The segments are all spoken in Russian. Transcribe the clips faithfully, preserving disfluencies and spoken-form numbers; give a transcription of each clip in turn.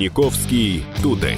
Паниковский Тудей.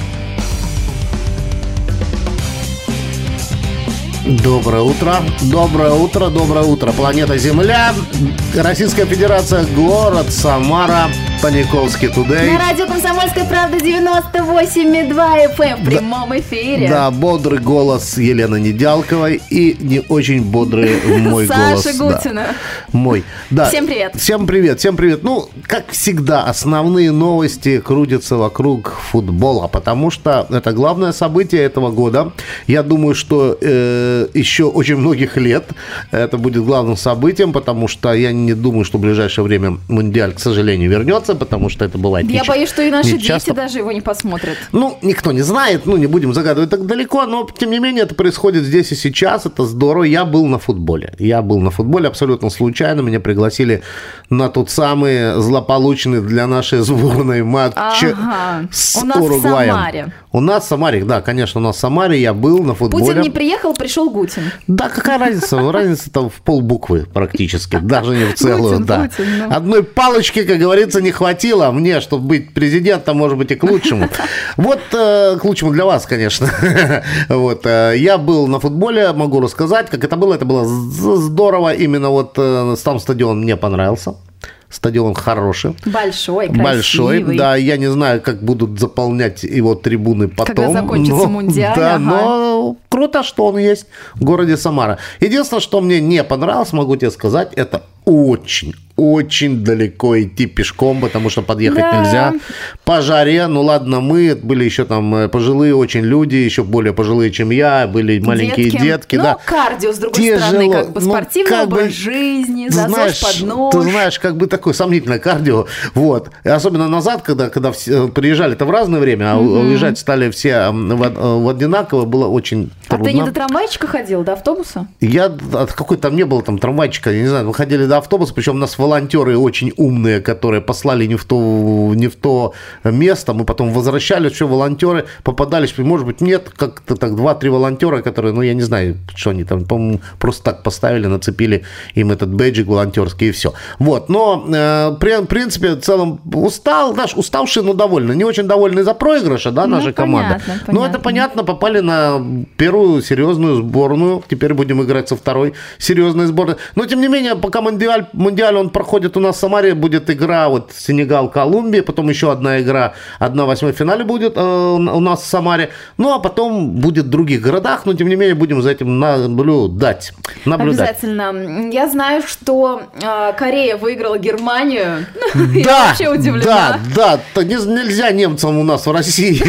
Доброе утро, доброе утро, доброе утро. Планета Земля, Российская Федерация, город Самара, Паниковский Тудей. На радио «Комсомольская правда» девяносто восемь и два эф эм в прямом да, эфире. Да, бодрый голос Елены Недялковой и не очень бодрый мой голос. Саша Гутина. Да, мой. Да. Всем привет. Всем привет, всем привет. Ну, как всегда, основные новости крутятся вокруг футбола, потому что это главное событие этого года. Я думаю, что э, еще очень многих лет это будет главным событием, потому что я не думаю, что в ближайшее время Мундиаль, к сожалению, вернется, потому что это бывает. Я не боюсь, что и наши дети часто. даже его не посмотрят. Ну, никто не знает, ну, не будем загадывать так далеко, но, тем не менее, это происходит здесь и сейчас, это здорово. Я был на футболе, я был на футболе абсолютно случайно, меня пригласили на тот самый злополучный для нашей сборной матч ага. с у нас Уругваем. В Самаре. У нас в Самаре, да, конечно, у нас в Самаре, я был на футболе. Путин не приехал, пришел Гутин. Да, какая разница? Разница там в полбуквы практически, даже не в целую, Гутин, да. Гутин, ну. Одной палочки, как говорится, не хватило мне, чтобы быть президентом, может быть, и к лучшему. Вот, э, к лучшему для вас, конечно. Вот, э, я был на футболе, могу рассказать, как это было. Это было здорово, именно вот э, сам стадион мне понравился. Стадион хороший. Большой, красивый. Большой, да, я не знаю, как будут заполнять его трибуны потом. Когда закончится но, Мундиаль. Да, ага. но круто, что он есть в городе Самара. Единственное, что мне не понравилось, могу тебе сказать, это очень, очень далеко идти пешком, потому что подъехать да. нельзя. По жаре, ну ладно, мы, были еще там пожилые очень люди, еще более пожилые, чем я, были маленькие детки. детки ну, да. кардио, с другой Тяжело. стороны, как бы ну, спортивный как образ бы, жизни, знаешь, засос под нож. Ты знаешь, как бы такое сомнительное кардио, вот. И особенно назад, когда, когда все, приезжали-то в разное время, а угу. уезжать стали все в, в одинаково, было очень трудно. А ты не до трамвайчика ходил, до автобуса? Я, какой там не было там трамвайчика, я не знаю, мы ходили до автобуса, причем у нас волонтеры очень умные, которые послали не в то, не в то место, мы потом возвращались, все, волонтеры попадались, может быть, нет, как-то так, два-три волонтера, которые, ну, я не знаю, что они там, по-моему, просто так поставили, нацепили им этот бейджик волонтерский и все. Вот, но, э, при, в принципе, в целом устал, наш уставший, но довольны, не очень довольны из-за проигрыша, да, наша ну, команда. Понятно, но понятно. это понятно, попали на первую серьезную сборную, теперь будем играть со второй серьезной сборной. Но, тем не менее, пока Мундиаль, Мундиаль он проходит у нас в Самаре, будет игра вот Сенегал-Колумбия, потом еще одна игра, одна восьмой в финале будет э, у нас в Самаре, ну, а потом будет в других городах, но, тем не менее, будем за этим наблюдать. наблюдать. Обязательно. Я знаю, что э, Корея выиграла Германию. Да, я вообще удивлена. Да, да, нельзя немцам у нас в России.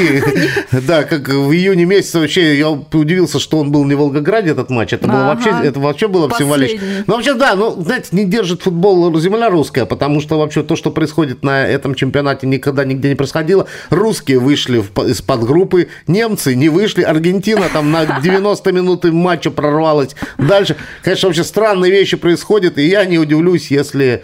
Да, как в июне месяце вообще я удивился, что он был не в Волгограде, этот матч. Это было вообще, это вообще было символично. Ну, вообще, да, ну, знаете, не держит футбол земля русская, потому что вообще то, что происходит на этом чемпионате, никогда нигде не происходило. Русские вышли из-под группы, немцы не вышли, Аргентина там на девяносто минут матча прорвалась дальше. Конечно, вообще странные вещи происходят, и я не удивлюсь, если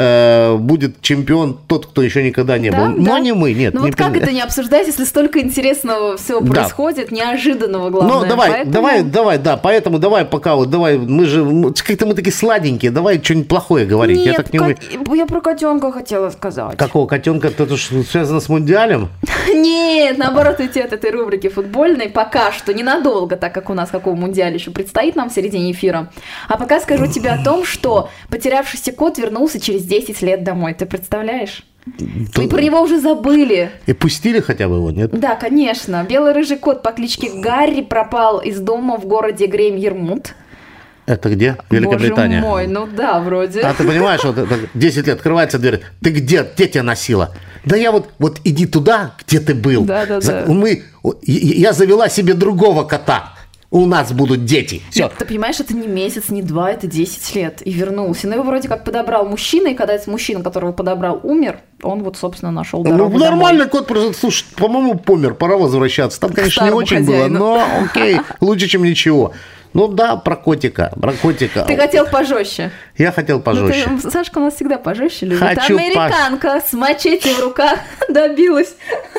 э, будет чемпион тот, кто еще никогда не да, был. Да. Но не мы, нет. Ну не вот как это не обсуждать, если столько интересного всего да. происходит, неожиданного, главное. Ну, давай, поэтому... давай, давай, да, поэтому давай пока вот, давай, мы же, как-то мы такие сладенькие, давай что-нибудь плохое говорить. Нет, я, так не кот... вы... я про котенка хотела сказать. Какого котенка? Это что, связано с Мундиалем? Нет, наоборот, идти от этой рубрики футбольной пока что, ненадолго, так как у нас какого Мундиаля еще предстоит нам в середине эфира. А пока скажу тебе о том, что потерявшийся кот вернулся через десять лет домой. Ты представляешь? То... Мы про него уже забыли. И пустили хотя бы его, нет? Да, конечно. Белый-рыжий кот по кличке Гарри пропал из дома в городе Грейм-Ермут. Это где? Великобритания. Боже мой, ну да, вроде. А ты понимаешь, вот десять лет, открывается дверь. Ты где? Где тебя носила? Да я вот, вот иди туда, где ты был. Да, да, да. Мы, я завела себе другого кота. У нас будут дети. Все. Нет, ты понимаешь, это не месяц, не два, это десять лет. И вернулся. Но его вроде как подобрал мужчина, и когда этот мужчина, которого подобрал, умер, он вот, собственно, нашел дорогу Ну, нормальный домой. кот, слушай, по-моему, помер, пора возвращаться. Там, конечно, не очень хозяину. было, но окей, лучше, чем ничего. Ну да, про котика, про котика. Ты хотел пожестче. Я хотел пожестче. Ну, ты, Сашка у нас всегда пожестче любит. Хочу Американка по... с мачете в руках добилась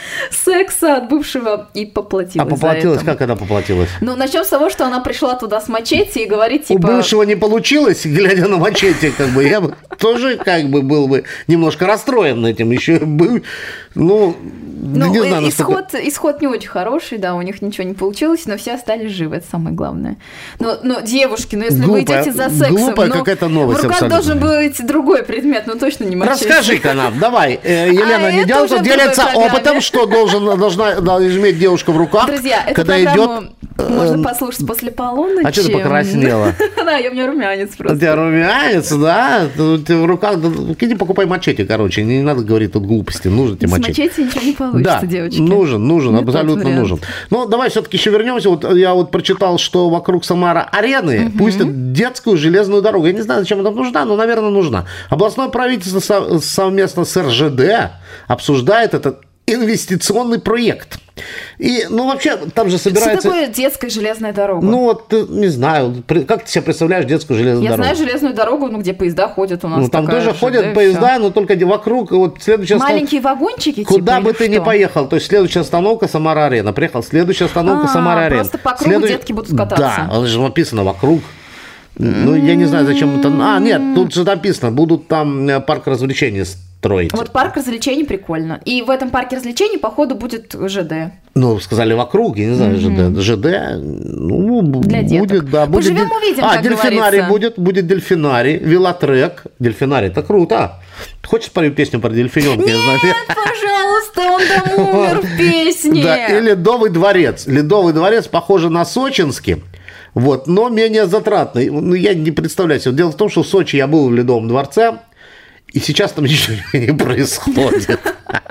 секса от бывшего и поплатилась. А поплатилась? Как она поплатилась? Ну, начнем с того, что она пришла туда с мачете и говорит, типа... У бывшего не получилось, глядя на мачете, как бы, я бы тоже как бы был бы немножко расстроен этим. Еще был, ну, ну не знаю, исход, насколько... исход не очень хороший, да, у них ничего не получилось, но все остались живы, это самое главное. Но, но девушки, ну если глупая, вы идете за сексом, глупая какая-то новость, в руках абсолютно. Должен быть другой предмет, но точно не мачете. Расскажи-ка нам, давай. Елена а Недялкова делится опытом, что должен, должна, должна иметь девушка в руках, друзья, когда идет... Можно послушать после полуночи. А что ты покраснела? Да, у меня румянец просто. У тебя румянец, да? Ты в руках... Иди покупай мачете, короче. Не надо говорить тут глупости. Нужно тебе мачете. С мачете ничего не получится, девочки. Нужен, нужен, абсолютно нужен. Ну, давай все-таки еще вернемся. Вот я вот прочитал, что вокруг Самара-арены пустят детскую железную дорогу. Я не знаю, зачем она нужна, но, наверное, нужна. Областное правительство совместно с эр жэ дэ обсуждает этот инвестиционный проект. И, ну, вообще, там же собирается... Что такое детская железная дорога? Ну, вот, не знаю, как ты себе представляешь детскую железную Я дорогу? Я знаю железную дорогу, ну, где поезда ходят у нас. Ну, там тоже ходят поезда, все. Но только вокруг, вот следующая маленькие остан... вагончики, куда типа, бы ты что? ни поехал, то есть следующая остановка Самара-арена, приехал, следующая остановка а, Самара-арена. Просто по кругу Следующ... детки будут кататься. Да, оно же написано вокруг. Ну, я не знаю, зачем это... А, нет, тут же написано, будут там парк развлечений строить. Вот парк развлечений прикольно. И в этом парке развлечений, походу, будет жэ дэ. Ну, сказали вокруг, я не знаю, mm-hmm. жэ дэ. жэ дэ, ну, для будет, деток. да. Будет Поживем, дель... увидим, А, как дельфинарий говорится. будет, будет дельфинарий, велотрек. Дельфинарий, это круто. Хочешь спою песню про дельфиненка? Нет, пожалуйста, он там умер в песне. Да, и Ледовый дворец. Ледовый дворец похож на сочинский. Вот, но менее затратный. Ну, я не представляю себе. Дело в том, что в Сочи я был в Ледовом дворце, и сейчас там ничего не происходит.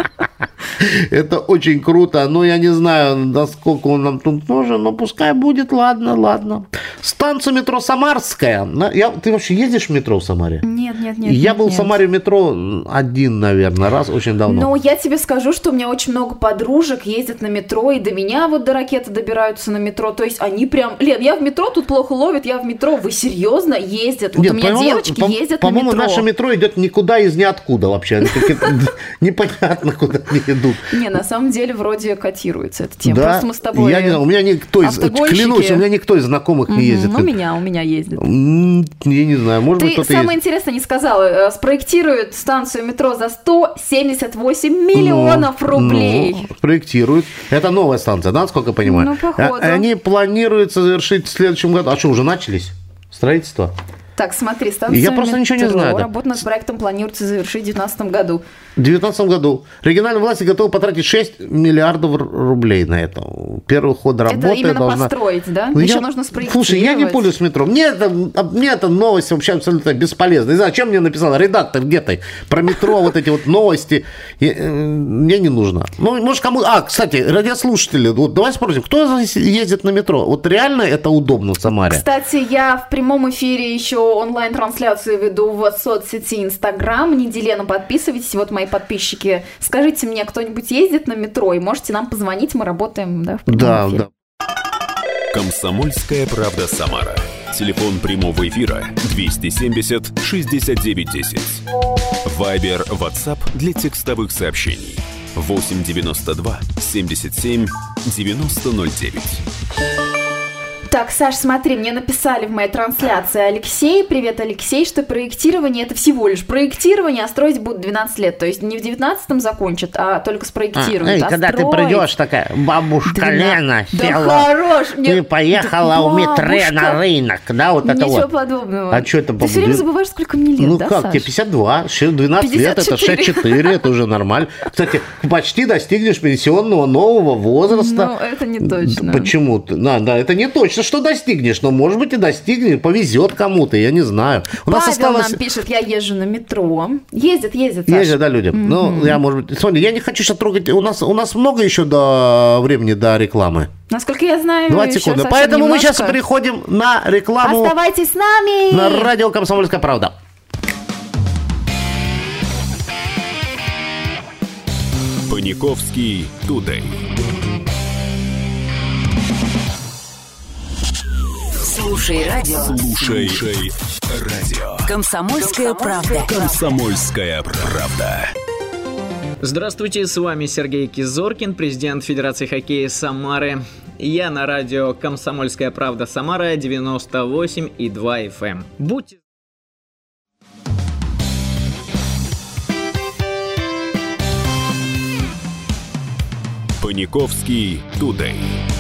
Это очень круто, но я не знаю, насколько он нам тут нужен, но пускай будет, ладно, ладно. Станция метро Самарская. Я, ты вообще ездишь в метро в Самаре? Нет, нет, нет. Я нет, был нет. в Самаре в метро один, наверное, раз, очень давно. Но я тебе скажу, что у меня очень много подружек ездят на метро, и до меня вот до ракеты добираются на метро. То есть они прям... Лен, я в метро, тут плохо ловят, я в метро. Вы серьезно ездят? Вот нет, у меня девочки по- ездят по- на метро. По-моему, наше метро идет никуда из ниоткуда вообще. Непонятно, куда они идут. Не, на самом деле вроде котируется эта тема. Да? Просто мы с тобой я не знаю, у меня никто из, клянусь, у меня никто из знакомых не ездит. У меня, у меня ездит. Я не знаю, может быть, кто-то Ты самое интересное не сказала. Спроектируют станцию метро за сто семьдесят восемь миллионов рублей. Ну, проектируют. Это новая станция, да, насколько я понимаю? Ну, походу. Они планируют завершить в следующем году. А что, уже начались строительство? Так, смотри, станция Я просто метро. ничего не знаю. Работу над проектом планируется завершить в две тысячи девятнадцатом году. В две тысячи девятнадцатом году региональные власти готовы потратить шесть миллиардов рублей на это. Первый ход работы это именно должна... построить, да? Ну, Еще я... нужно спроектировать. Слушай, я не пользуюсь метро. Мне, это, мне эта новость вообще абсолютно бесполезна. Не знаю, чем мне написал редактор где-то про метро, вот эти вот новости. Мне не нужно. Ну, может, кому... А, кстати, радиослушатели, вот давай спросим, кто ездит на метро? Вот реально это удобно в Самаре? Кстати, я в прямом эфире еще онлайн-трансляцию веду в соцсети Инстаграм. Неделена, подписывайтесь. Вот мои подписчики. Скажите мне, кто-нибудь ездит на метро? И можете нам позвонить. Мы работаем, да, в прямом да, эфире. Да. Комсомольская правда Самара. Телефон прямого эфира двести семьдесят шестьдесят девять десять. Вайбер, WhatsApp для текстовых сообщений восемь девяносто два семьдесят семь девяносто ноль девять. Так, Саш, смотри, мне написали в моей трансляции Алексей, привет, Алексей, что проектирование это всего лишь проектирование, а строить будут двенадцать лет. То есть не в девятнадцатом закончат, а только спроектируют. А, эй, а когда строить... ты придешь, такая бабушка двенадцать... Лена села, да хорош, ты мне... поехала да, в метре на рынок, да, вот это Ничего вот. подобного. А что это? Ты все время забываешь, сколько мне лет, ну, да, как, Саш? тебе пятьдесят два, двенадцать лет, это шестьдесят четыре, это уже нормально. Кстати, почти достигнешь пенсионного нового возраста. Ну, это не точно. Почему? Да, да, это не точно, что достигнешь, но, может быть, и достигнешь, повезет кому-то, я не знаю. У Павел нас осталось... нам пишет, я езжу на метро. Ездят, ездят, Саша. Ездят, да, люди. Mm-hmm. Ну, я, может быть... Соня, я не хочу сейчас трогать... У нас, у нас много еще до времени до рекламы. Насколько я знаю, двадцать секунд. Поэтому немножко. Мы сейчас переходим на рекламу. Оставайтесь с нами! На радио «Комсомольская правда». Паниковский Тудей. Слушай радио. Слушай, Слушай радио. Комсомольская правда. Комсомольская правда. Здравствуйте, с вами Сергей Кизоркин, президент Федерации хоккея Самары. Я на радио «Комсомольская правда» Самара девяносто восемь и два эф эм. Будьте... Паниковский тудей.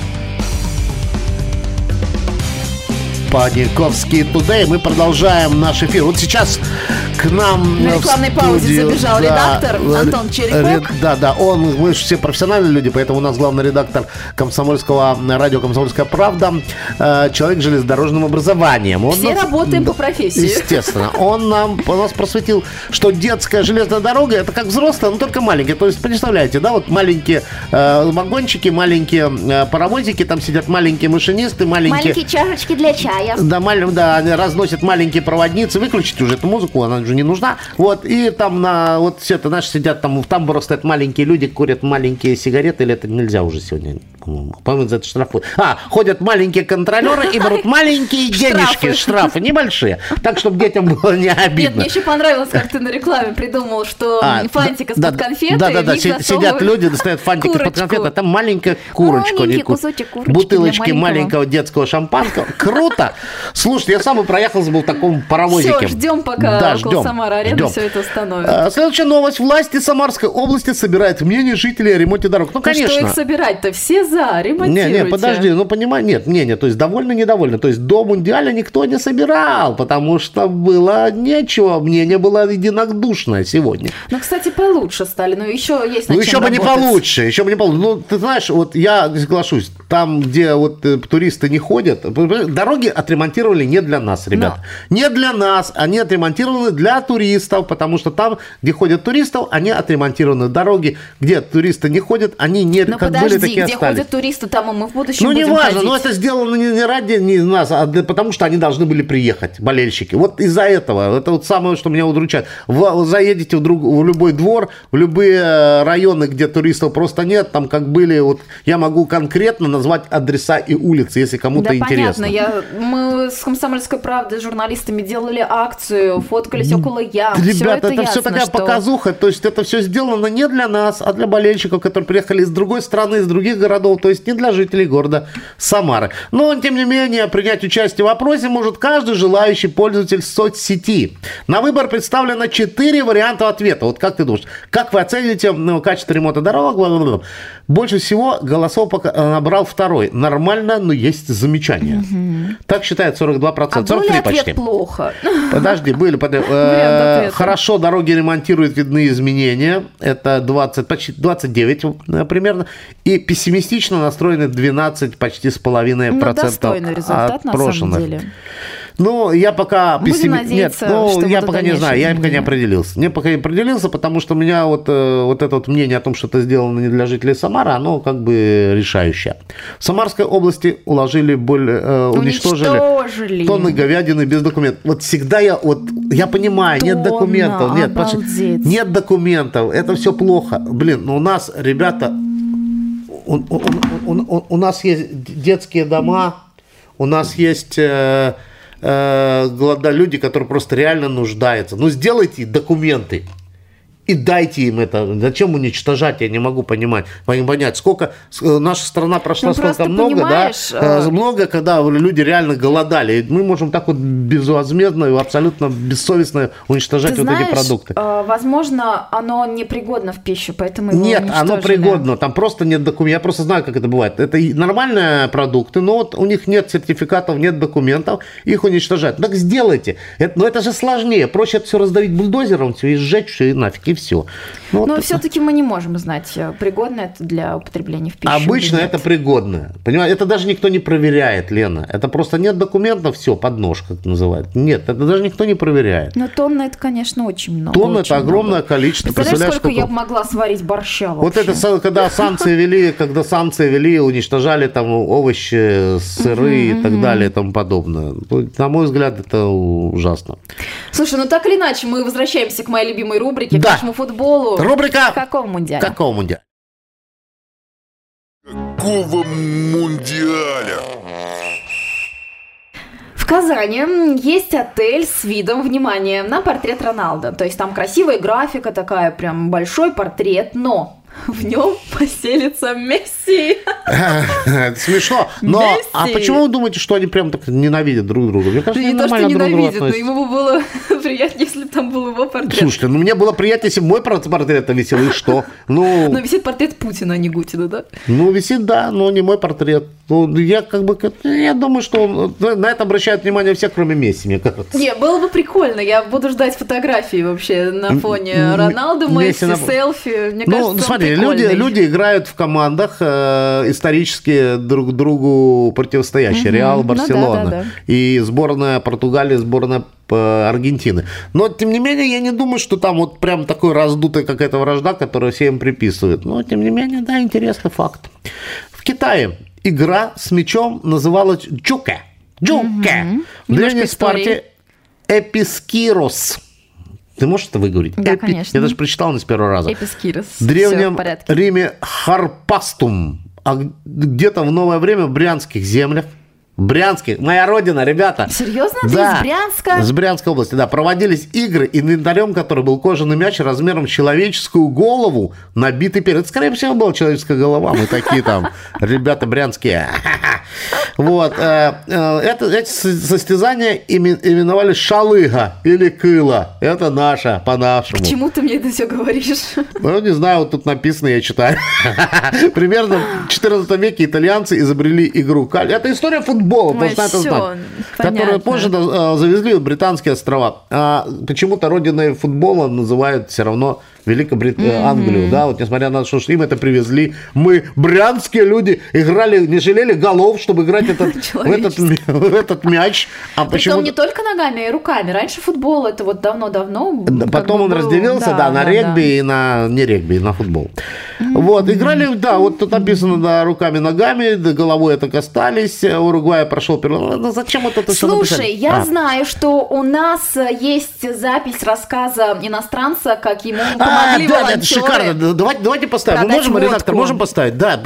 Паниковский тудей. Мы продолжаем наш эфир. Вот сейчас к нам на рекламной паузе забежал да, редактор Антон Черепок. Да, да, он, мы же все профессиональные люди, поэтому у нас главный редактор комсомольского радио «Комсомольская правда», человек с железнодорожным образованием. Он все нас, работаем по профессии. Естественно. Он нам, он нас просветил, что детская железная дорога это как взрослая, но только маленькая. То есть, представляете, да, вот маленькие э, вагончики, маленькие э, паровозики, там сидят маленькие машинисты, маленькие... Маленькие чашечки для чая. Да, маль, да, они разносят маленькие проводницы. Выключите уже эту музыку, она уже не нужна. Вот, и там на, вот все это, наши сидят там, в тамбурах стоят маленькие люди, курят маленькие сигареты, или это нельзя уже сегодня, по-моему, по-моему, за это штрафуют. А, ходят маленькие контролеры и берут маленькие денежки, штрафы, небольшие, так, чтобы детям было не обидно. Нет, мне еще понравилось, как ты на рекламе придумал, что фантик из-под конфеты. Да-да-да, сидят люди, достают фантик из-под конфеты, а там маленькая курочка. Маленький кусочек курочки. Бутылочки маленького детского шампанского. Круто! Слушайте, я сам и проехался был в таком паровозике. Все, ждем, пока да, около Самары-арены все это установят. А, следующая новость. Власти Самарской области собирают мнение жителей о ремонте дорог. Ну, конечно. Ну, что их собирать-то? Все за, ремонтируйте. Не, не, подожди, ну, понимаешь, нет, не, не, то есть довольно, недовольно. То есть до Мундиаля никто не собирал, потому что было нечего, мнение было единодушное сегодня. Ну, кстати, получше стали, но еще есть над Ну, чем еще бы работать. не получше, еще бы не получше. Ну, ты знаешь, вот я соглашусь, там, где вот туристы не ходят, дороги отремонтировали не для нас, ребят. Но. Не для нас, они отремонтированы для туристов, потому что там, где ходят туристов, они отремонтированы. Дороги, где туристы не ходят, они не но как подожди, были, такие где остались. Ходят туристы, там и мы в будущем ну, будем не важно, ходить. но это сделано не, не ради не нас, а для, потому что они должны были приехать, болельщики. Вот из-за этого, это вот самое, что меня удручает. Вы заедете в, друг, в любой двор, в любые районы, где туристов просто нет, там как были, вот я могу конкретно назвать адреса и улицы, если кому-то да, интересно. Понятно, я, мы с «Комсомольской правдой» журналистами делали акцию, фоткались около ям. Ребята, все это, это ясно, все такая что... показуха, то есть это все сделано не для нас, а для болельщиков, которые приехали из другой страны, из других городов, то есть не для жителей города Самары. Но, тем не менее, принять участие в опросе может каждый желающий пользователь соцсети. На выбор представлено четыре варианта ответа. Вот как ты думаешь, как вы оцените ну, качество ремонта дорог? Больше всего голосов набрал второй. Нормально, но есть замечания. Угу. Так считает сорок два процента. А был ли ответ почти. Плохо? Подожди, были. Под... Э, хорошо, дороги ремонтируют, видны изменения. Это двадцать, почти двадцать девять примерно. И пессимистично настроены двенадцать почти с половиной ну, процентов достойный результат, на самом деле. Ну, я пока пессимист. Нет, ну, я пока не знаю, я пока не определился. Я пока не определился, потому что у меня вот, вот это вот мнение о том, что это сделано не для жителей Самары, оно как бы решающее. В Самарской области уложили более, э, уничтожили, уничтожили тонны говядины без документов. Вот всегда я, вот, я понимаю, Тонна, нет документов, нет, нет документов, это все плохо. Блин, ну у нас, ребята, у, у, у, у, у нас есть детские дома, у нас есть... Э, голода люди, которые просто реально нуждаются. Ну, сделайте документы и дайте им это. Зачем уничтожать, я не могу понимать. Понять, сколько наша страна прошла, ну, сколько много, да, э... много, когда люди реально голодали. И мы можем так вот безвозмездно и абсолютно бессовестно уничтожать Ты вот знаешь, эти продукты. Возможно, оно непригодно в пищу, поэтому его Нет, уничтожили. Оно пригодно, там просто нет документов. Я просто знаю, как это бывает. Это нормальные продукты, но вот у них нет сертификатов, нет документов, их уничтожать. Так сделайте. Это, но это же сложнее. Проще это все раздавить бульдозером, все и сжечь, все и нафиг, и все. Ну, но вот все-таки мы не можем знать, пригодно это для употребления в пищу. Обычно это пригодно. Понимаете, это даже никто не проверяет, Лена. Это просто нет документов, все, под нож, как это называют. Нет, это даже никто не проверяет. Но тонна это, конечно, очень много. Тонна это много. огромное количество. Представляешь, сколько, сколько я могла сварить борща вообще? Вот это, когда санкции вели, когда санкции вели, уничтожали там овощи, сыры и так далее и тому подобное. На мой взгляд, это ужасно. Слушай, ну так или иначе, мы возвращаемся к моей любимой рубрике, да. к нашему футболу. Рубрика «Какого мундиаля?» Какого мундиаля? Какого мундиаля? Казани есть отель с видом, внимание, на портрет Роналдо. То есть там красивая графика такая, прям большой портрет, но в нем поселится Месси. Это смешно. Но Месси. А почему вы думаете, что они прям так ненавидят друг друга? Мне кажется, не то, что ненавидят, но ему было приятнее, если там был его портрет. Слушайте, ну мне было приятнее, если мой портрет висел, и что? Ну, но висит портрет Путина, а не Гутина, да? Ну, висит, да, но не мой портрет. Ну, я как бы, я думаю, что он, на это обращают внимание все, кроме Месси, мне кажется. Не, было бы прикольно, я буду ждать фотографии вообще на фоне Роналду, Месси, Месси селфи. Мне ну, кажется, смотри, люди, люди играют в командах э, исторически друг другу противостоящие. Угу. Реал, Барселона. Ну, да, да, да. И сборная Португалии, сборная Аргентины. Но, тем не менее, я не думаю, что там вот прям такой раздутая какая-то вражда, которую все им приписывают. Но, тем не менее, да, интересный факт. В Китае игра с мячом называлась джуке. Джуке. Угу. В древней Спарте эпискирос. Ты можешь это выговорить? Да, Эпи... конечно. Я даже прочитал не с первого раза. Эпискирос. В древнем Риме харпастум. А где-то в новое время в Брянских землях. Брянских, моя родина, ребята. Серьезно? Да, ты из Брянска? С Брянской области, да. Проводились игры, инвентарем которой был кожаный мяч размером с человеческую голову, набитый перед. Это, скорее всего, была человеческая голова. Мы такие там, ребята брянские. Вот. Эти состязания именовали шалыга или кыла. Это наша, по-нашему. Почему ты мне это все говоришь? Ну, не знаю, вот тут написано, я читаю. Примерно в четырнадцатом веке итальянцы изобрели игру. Это история футбола. Футбола, Ой, должна это всё, знать, понятно. Которые позже завезли в Британские острова. А почему-то родиной футбола называют все равно Великобританию, mm-hmm. Англию, да, вот несмотря на то, что им это привезли, мы, брянские люди, играли, не жалели голов, чтобы играть этот, в, этот, в этот мяч. А причем не только ногами, а и руками. Раньше футбол, это вот давно-давно. Да, потом он был, разделился, да, да, на да, регби да. и на, не регби, и на футбол. Mm-hmm. Вот, играли, да, вот тут написано, да, руками, ногами, да, головой это касались, Уругвай прошел первый. Ну, зачем вот это все написать? Слушай, я а. знаю, что у нас есть запись рассказа иностранца, как ему А, да, да, это шикарно. Давайте, давайте поставим. Мы можем, водку. Редактор, можем поставить? Да.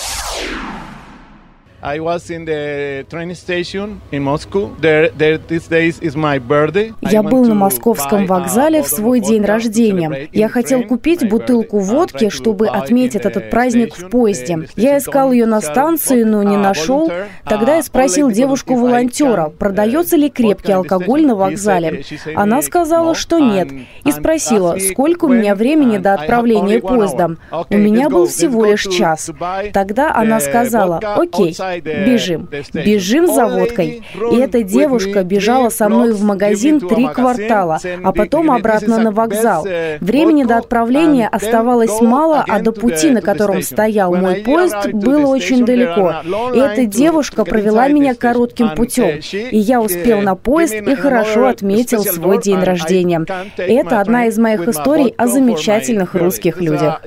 I was in the train station in Moscow. There, there, these days is my birthday. Я был на московском вокзале в свой день рождения. Я хотел купить бутылку водки, чтобы отметить этот праздник в поезде. Я искал ее на станции, но не нашел. Тогда я спросил девушку-волонтера, продается ли крепкий алкоголь на вокзале. Она сказала, что нет. И спросила, сколько у меня времени до отправления поезда. У меня был всего лишь час. Тогда она сказала, окей. Бежим. Бежим за водкой. И эта девушка бежала со мной в магазин три квартала, а потом обратно на вокзал. Времени до отправления оставалось мало, а до пути, на котором стоял мой поезд, было очень далеко. И эта девушка провела меня коротким путем. И я успел на поезд и хорошо отметил свой день рождения. Это одна из моих историй о замечательных русских людях.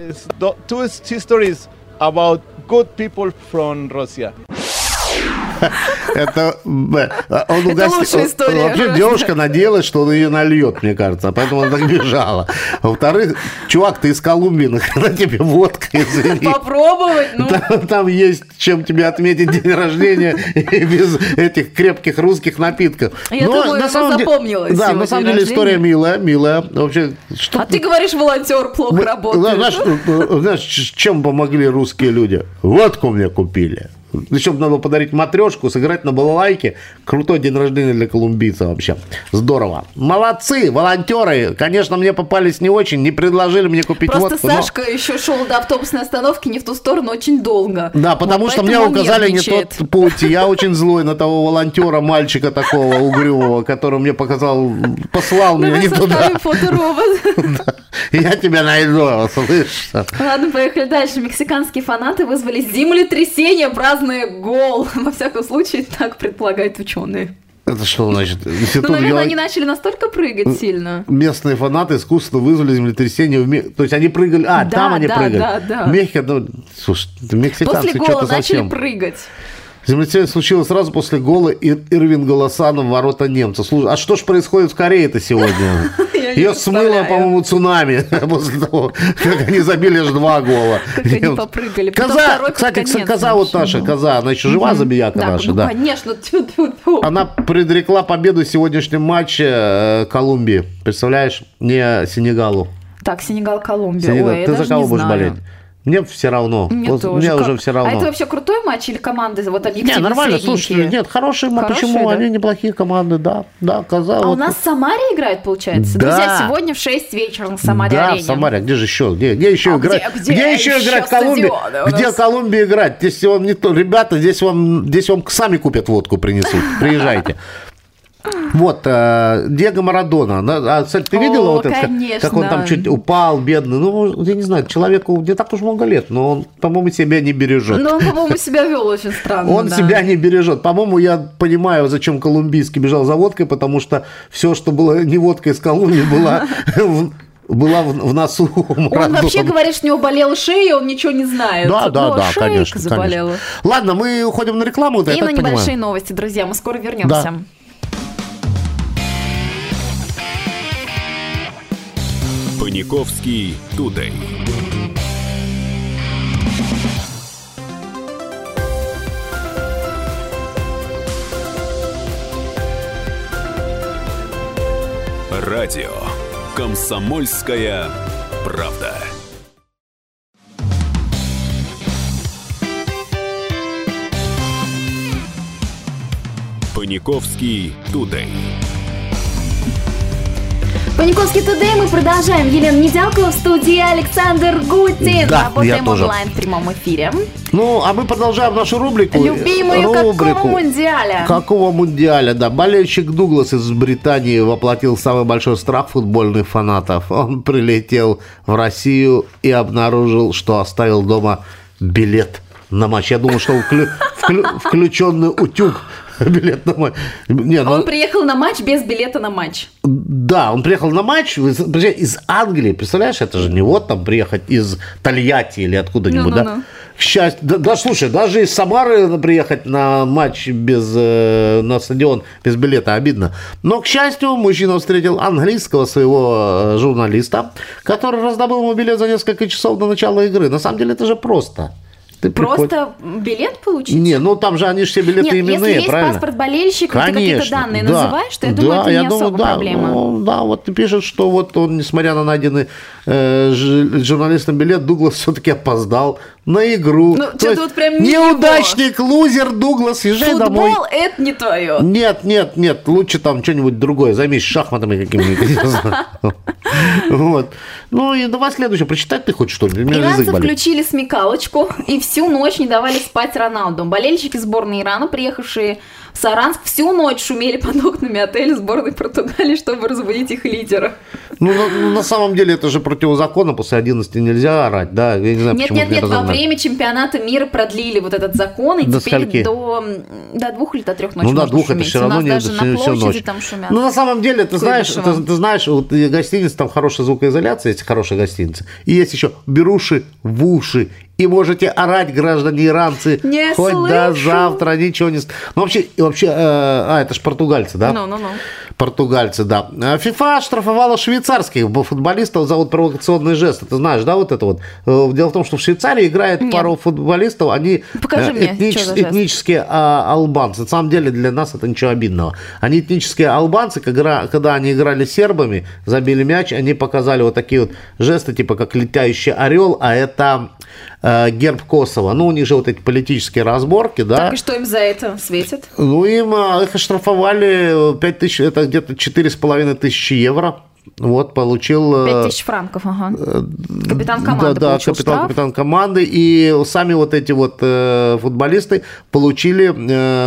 Это, он это лучшая история. Вообще девушка надеялась, что он ее нальет, мне кажется, поэтому она так бежала. Во-вторых, чувак, ты из Колумбии, нахрена тебе водка, извини. Попробовать, ну. Там, там есть чем тебе отметить день рождения без этих крепких русских напитков. Я Но, думаю, она запомнилась. Да, на самом деле рождения. История милая, милая. Вообще, что а ты говоришь, волонтер плохо Мы, работает. Знаешь, знаешь, чем помогли русские люди? Водку мне купили. Еще бы надо подарить матрешку, сыграть на балалайке. Крутой день рождения для колумбийца вообще. Здорово. Молодцы, волонтеры. Конечно, мне попались не очень, не предложили мне купить Просто водку. Просто Сашка но... еще шел до автобусной остановки не в ту сторону очень долго. Да, потому вот что мне указали не тот путь. Я очень злой на того волонтера, мальчика такого угрюмого, который мне показал, послал меня не туда. Фоторобот. Я тебя найду, слышишь? Ладно, поехали дальше. Мексиканские фанаты вызвали землетрясение, праздновали гол. Во всяком случае, так предполагают ученые. Это что значит? Ну, наверное, геолог... они начали настолько прыгать сильно. Местные фанаты искусственно вызвали землетрясение. В Ме... То есть они прыгали... А, да, там они да, прыгали. Да, да. Мехико, ну, слушай, мексиканцы что-то совсем... После гола начали прыгать. Землетрясение случилось сразу после гола Ир- Ирвинга Лосана в ворота немцев. Слушай, а что ж происходит в Корее-то сегодня? Ее смыло, по-моему, цунами после того, как они забили аж два гола. Как они попрыгали. Коза, кстати, коза вот наша, коза, она еще жива, забияка наша, да? конечно. Она предрекла победу в сегодняшнем матче Колумбии. Представляешь? Не Сенегалу. Так, Сенегал-Колумбия. Сенегал. Ой, Ты за кого будешь болеть? Мне все равно. Мне, вот, мне уже все равно. А это вообще крутой матч или команды вот объективно Нет, нормально, средненькие? слушай, нет, хорошие, хорошие почему? Да? Они неплохие команды, да, да, Коза. А вот. у нас в Самаре играет, получается? Да. Друзья, сегодня в шесть вечера на Самаре-арене. Да, в Самаре, где же еще? Где, где еще а играть? Где, где, где еще, еще играть Колумбия? Где Колумбия играть? Здесь вам не то, ребята, здесь вам, здесь вам сами купят водку, принесут. Приезжайте. Вот, э, Диего Марадона. А, кстати, ты видела, О, вот это, как он там чуть упал, бедный? Ну, я не знаю, человеку не так уж много лет, но он, по-моему, себя не бережет. Ну, он, по-моему, себя вел очень странно. Он да. себя не бережет. По-моему, я понимаю, зачем колумбийский бежал за водкой, потому что все, что было не водкой из Колумбии, было... была в, в носу у Марадона. Он вообще говорит, что у него болела шея, он ничего не знает. Да, да, Но да, конечно, заболела. конечно. Ладно, мы уходим на рекламу. И на небольшие понимаю. новости, друзья. Мы скоро вернемся. Да. Паниковский Тудей. Радио «Комсомольская правда». Паниковский Тудей. Паниковский Тудей. Мы продолжаем. Елена Недялкова в студии, Александр Гутин. Да, Работаем я онлайн в прямом эфире. Ну, а мы продолжаем нашу рубрику. Любимую рубрику. какого мундиаля? Какого мундиаля, да. Болельщик Дуглас из Британии воплотил самый большой страх футбольных фанатов. Он прилетел в Россию и обнаружил, что оставил дома билет на матч. Я думал, что вклю... Вклю... включенный утюг. Билет на матч. Не, ну... Он приехал на матч без билета на матч. Да, он приехал на матч из, из Англии. Представляешь, это же не вот там приехать из Тольятти или откуда-нибудь, ну, ну, да? ну. К счастью, да, да, слушай, даже из Самары приехать на матч без, э, на стадион без билета обидно. Но, к счастью, мужчина встретил английского своего журналиста, который раздобыл ему билет за несколько часов до начала игры. На самом деле это же просто. Ты Просто приход... билет получить? Не, ну там же они же все билеты Нет, именные, если правильно? есть паспорт болельщика, ты какие-то данные да, называешь, то я да, думаю, это я не думаю, особо да, проблема. Ну, да, вот ты пишешь, что вот он, несмотря на найденный э, журналистом билет, Дуглас все-таки опоздал на игру. Ну, что-то вот прям не неудачник, его. Лузер Дуглас, езжай Футбол домой. Футбол – это не твое. Нет, нет, нет, лучше там что-нибудь другое, займись шахматами какими-нибудь. Вот. Ну и давай следующее, прочитать ты хоть что-нибудь. Иранцы включили смекалочку и всю ночь не давали спать Роналду. Болельщики сборной Ирана, приехавшие в Саранск, всю ночь шумели под окнами отеля сборной Португалии, чтобы разбудить их лидера. Ну, на, на самом деле, это же противозаконно, после одиннадцати нельзя орать, да? Я не знаю, нет, почему нет, нет, во время чемпионата мира продлили вот этот закон, и до теперь скольки? до, до двух или до трех ночи ну, можно до двух шуметь. это все равно не даже все, на все площади ночь. Там шумят. Ну, на самом деле, ты знаешь, ты, ты знаешь, вот гостиница, там хорошая звукоизоляция, есть хорошая гостиница, и есть еще беруши в уши. И можете орать, граждане иранцы, не хоть слышу. до завтра, ничего не... Ну, вообще, вообще э, а, это же португальцы, да? Ну, ну, ну. Португальцы, да. ФИФА штрафовала швейцарских футболистов за вот провокационный жест. Ты знаешь, да, вот это вот? Дело в том, что в Швейцарии играет Нет. пару футболистов, они Покажи мне, этнич... этнические а, албанцы. На самом деле для нас это ничего обидного. Они этнические албанцы, когда, когда они играли с сербами, забили мяч, они показали вот такие вот жесты, типа как летающий орел, а это... герб Косово. Ну, у них же вот эти политические разборки, да. Так, и что им за это светит? Ну, им их оштрафовали пять тысяч, это где-то четыре с половиной тысячи евро. Вот, получил... пять тысяч франков, ага. Капитан команды да, получил да, капитан, штраф. капитан команды. И сами вот эти вот э, футболисты получили э,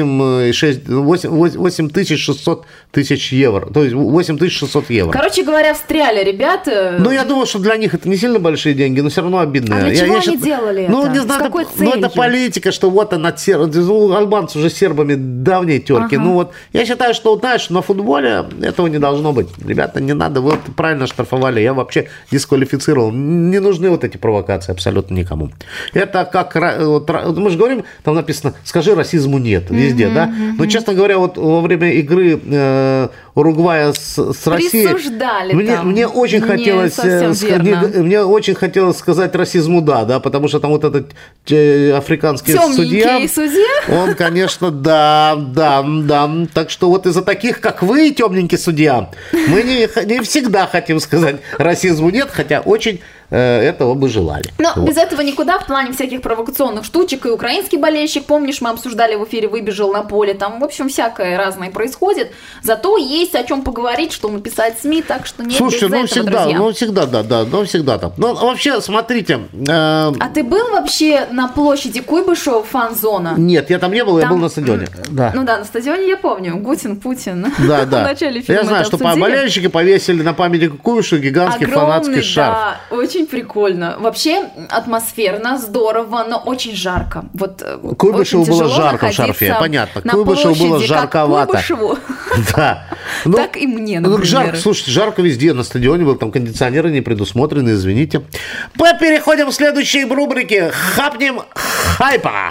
восемь тысяч шестьсот тысяч евро. То есть восемь тысяч шестьсот евро. Короче говоря, встряли ребята. Ну, я думаю, что для них это не сильно большие деньги, но все равно обидно. А для я, чего я они считаю, делали ну, это? Не знаю, С какой это, целью? Ну, это политика, что вот она, ну, албанцы уже с сербами давней терки. Ага. Ну, вот, я считаю, что, знаешь, на футболе этого не должно быть. Ребята, ребята, не надо, вы вот правильно штрафовали, я вообще дисквалифицировал. Не нужны вот эти провокации абсолютно никому. Это как, вот, мы же говорим, там написано, скажи расизму нет, везде, mm-hmm, да? Mm-hmm. Но, честно говоря, вот во время игры э, Уругвая с, с Россией, мне, мне очень хотелось, э, мне, мне очень хотелось сказать расизму да, да, потому что там вот этот э, африканский судья, судья, он, конечно, да, да, да, так что вот из-за таких, как вы, темненький судья, мы не, не всегда хотим сказать расизму нет, хотя очень этого бы желали. Но вот. Без этого никуда в плане всяких провокационных штучек. И украинский болельщик, помнишь, мы обсуждали в эфире, выбежал на поле. Там, в общем, всякое разное происходит. Зато есть о чем поговорить, что написать СМИ, так что нет. Слушайте, без ну этого, всегда, друзья. ну всегда, да, да, ну всегда там. Ну вообще, смотрите. Э... А ты был вообще на площади Куйбышева, фан-зона? Нет, я там не был, там... я был на стадионе. Да. Ну да, на стадионе я помню. Гутин, Путин. Да, да. В начале фильма я знаю, что обсудили. Болельщики повесили на памятник Куйбышеву гигантский Огромный, фанатский шарф. Да, очень прикольно. Вообще атмосферно, здорово, но очень жарко. Вот Куйбышеву было жарко в шарфе, понятно. Куйбышеву было жарковато. Да. Так и мне, например. Ну, жарко, слушайте, жарко везде, на стадионе был, там кондиционеры не предусмотрены, извините. Переходим к следующей рубрике. Хапнем хайпа.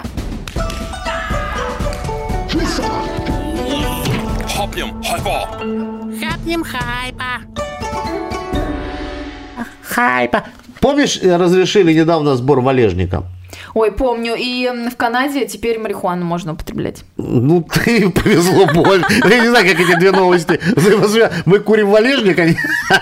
Хапнем хайпа. Хапнем хайпа. Хайпа. Помнишь, разрешили недавно сбор валежника? Ой, помню. И в Канаде теперь марихуану можно употреблять. Ну, ты повезло больше. Я не знаю, как эти две новости. Мы курим валежник, они...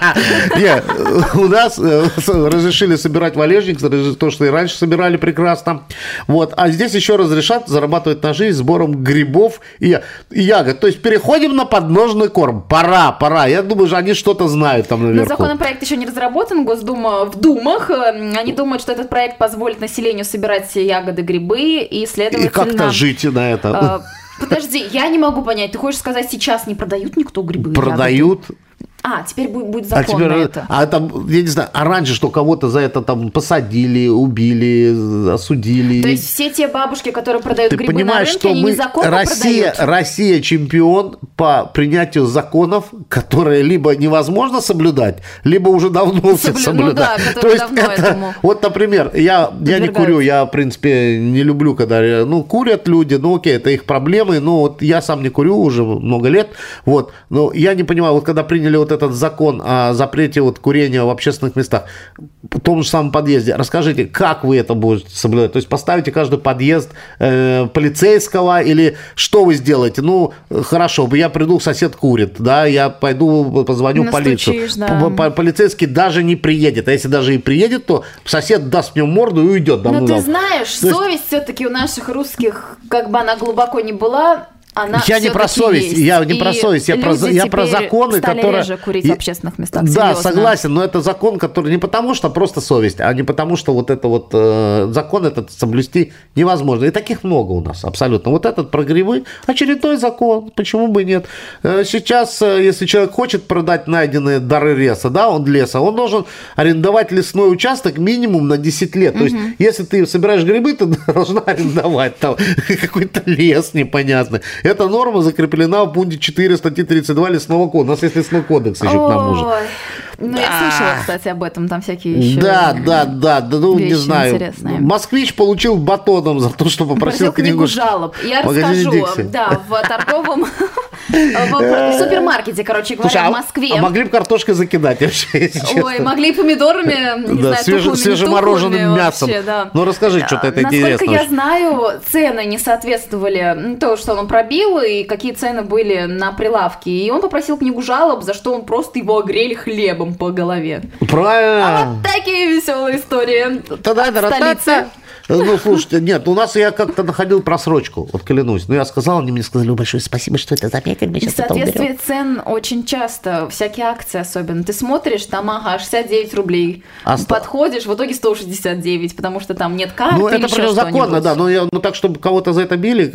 Нет, у нас разрешили собирать валежник, то, что и раньше собирали прекрасно. Вот. А здесь еще разрешат зарабатывать на жизнь сбором грибов и ягод. То есть переходим на подножный корм. Пора, пора. Я думаю, что они что-то знают там наверху. Но законопроект еще не разработан. Госдума в думах. Они думают, что этот проект позволит населению собирать ягоды, грибы и, следовательно... И как-то жить на это. Э, подожди, я не могу понять. Ты хочешь сказать, сейчас не продают никто грибы? Продают. Ягоды? А, теперь будет, будет закон а теперь, на это. А там, я не знаю, а раньше что, кого-то за это там посадили, убили, осудили? То есть все те бабушки, которые продают Ты грибы понимаешь, на рынке, что они мы... незаконно Россия, продают? Россия чемпион по принятию законов, которые либо невозможно соблюдать, либо уже давно все Соблю... соблюдают. Ну да, То есть давно это... этому Вот, например, я, я не курю, я, в принципе, не люблю, когда... Ну, курят люди, ну, окей, это их проблемы, но вот я сам не курю уже много лет, вот, но я не понимаю, вот когда приняли вот этот закон о запрете вот курения в общественных местах, в том же самом подъезде. Расскажите, как вы это будете соблюдать? То есть поставите каждый подъезд э, полицейского или что вы сделаете? Ну, хорошо, я приду, сосед курит, да, я пойду позвоню в полицию. Да. Полицейский даже не приедет, а если даже и приедет, то сосед даст мне морду и уйдет домой. Но ты знаешь, то совесть есть... все-таки у наших русских, как бы она глубоко не была, она я не про совесть, есть. я не про совесть, я про, я про законы, которые... реже курить в общественных местах, да, серьезно. Согласен, но это закон, который не потому, что просто совесть, а не потому, что вот это вот э, закон этот соблюсти невозможно. И таких много у нас, абсолютно. Вот этот про грибы, очередной закон, почему бы и нет. Сейчас, если человек хочет продать найденные дары леса, да, он леса, он должен арендовать лесной участок минимум на десять лет. То есть, угу. если ты собираешь грибы, ты должна арендовать там какой-то лес непонятный. Эта норма закреплена в пункте четыре статьи тридцать два Лесного кодекса. У нас есть Лесной кодекс еще к тому же. Ну, да. Я слышала, кстати, об этом, там всякие еще Да, да, да, да, ну, не знаю. Интересные. Москвич получил батоном за то, что попросил книгу, книгу жалоб. Я расскажу, Дикси. Да, в торговом в супермаркете, короче говоря, в Москве. А могли бы картошкой закидать вообще, Ой, могли помидорами, не знаю, свежемороженным мясом. Ну, расскажи, что-то это интересно. Насколько я знаю, цены не соответствовали то, что он пробил, и какие цены были на прилавке. И он попросил книгу жалоб, за что он просто его огрели хлебом по голове. Правильно. А вот такие веселые истории. Столица. Ну, слушайте, нет, у нас я как-то находил просрочку, вот клянусь. Но я сказал, они мне сказали, большое спасибо, что это заметили. Мы сейчас это уберем. Соответствие цен очень часто, всякие акции особенно. Ты смотришь, там, ага, шестьдесят девять рублей. А подходишь, в итоге сто шестьдесят девять, потому что там нет карты. Ну, это противозаконно, да, но, я, ну так, чтобы кого-то за это били.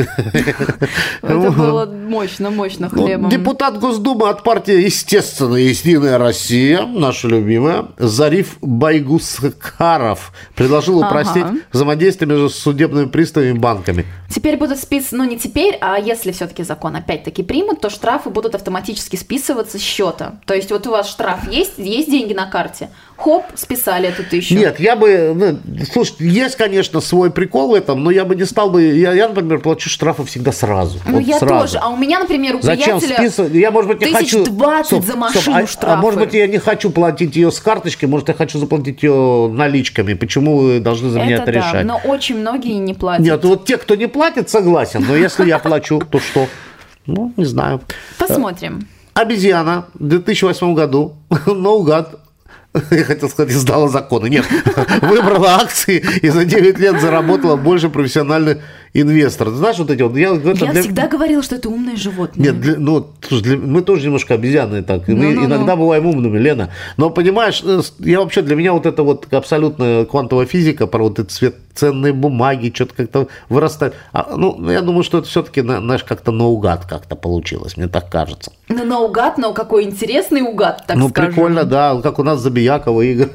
Это было мощно, мощно хлебом. Депутат Госдумы от партии, естественно, «Единая Россия», наша любимая, Зариф Байгускаров, предложил упростить взаимодействие взаимодействие между судебными приставами и банками. Теперь будут списываться, ну не теперь, а если все-таки закон опять-таки примут, то штрафы будут автоматически списываться с счета. То есть вот у вас штраф есть, есть деньги на карте, хоп, списали эту тысячу. Нет, я бы, ну, слушай, есть, конечно, свой прикол в этом, но я бы не стал бы, я, я например, плачу штрафы всегда сразу. Ну вот я сразу. тоже, а у меня, например, у Зачем приятеля списывать? Я, может быть, не хочу... двадцать стоп, за машину стоп, а, штрафы. А может быть, я не хочу платить ее с карточки, может, я хочу заплатить ее наличками. Почему вы должны за меня это, это да, решать? Но очень многие не платят. Нет, вот те, кто не платит, согласен. Но если я плачу, то что? Ну, не знаю. Посмотрим. Обезьяна в две тысячи восьмом году наугад, я хотел сказать, издала законы. Нет, выбрала акции и за девять лет заработала больше профессиональных инвесторов. Ты знаешь, вот эти вот... Я, это я для... всегда говорила, что это умные животные. Нет, для... ну, слушай, для... мы тоже немножко обезьяны так. Мы ну, ну, иногда ну. бываем умными, Лена. Но, понимаешь, я вообще, для меня вот это вот абсолютная квантовая физика, про вот этот цвет ценные бумаги, что-то как-то вырастает. А, ну, я думаю, что это все-таки, знаешь, как-то наугад как-то получилось, мне так кажется. Ну, наугад, но какой интересный угад, так ну, скажем. Ну, прикольно, да, как у нас Забиякова Игорь.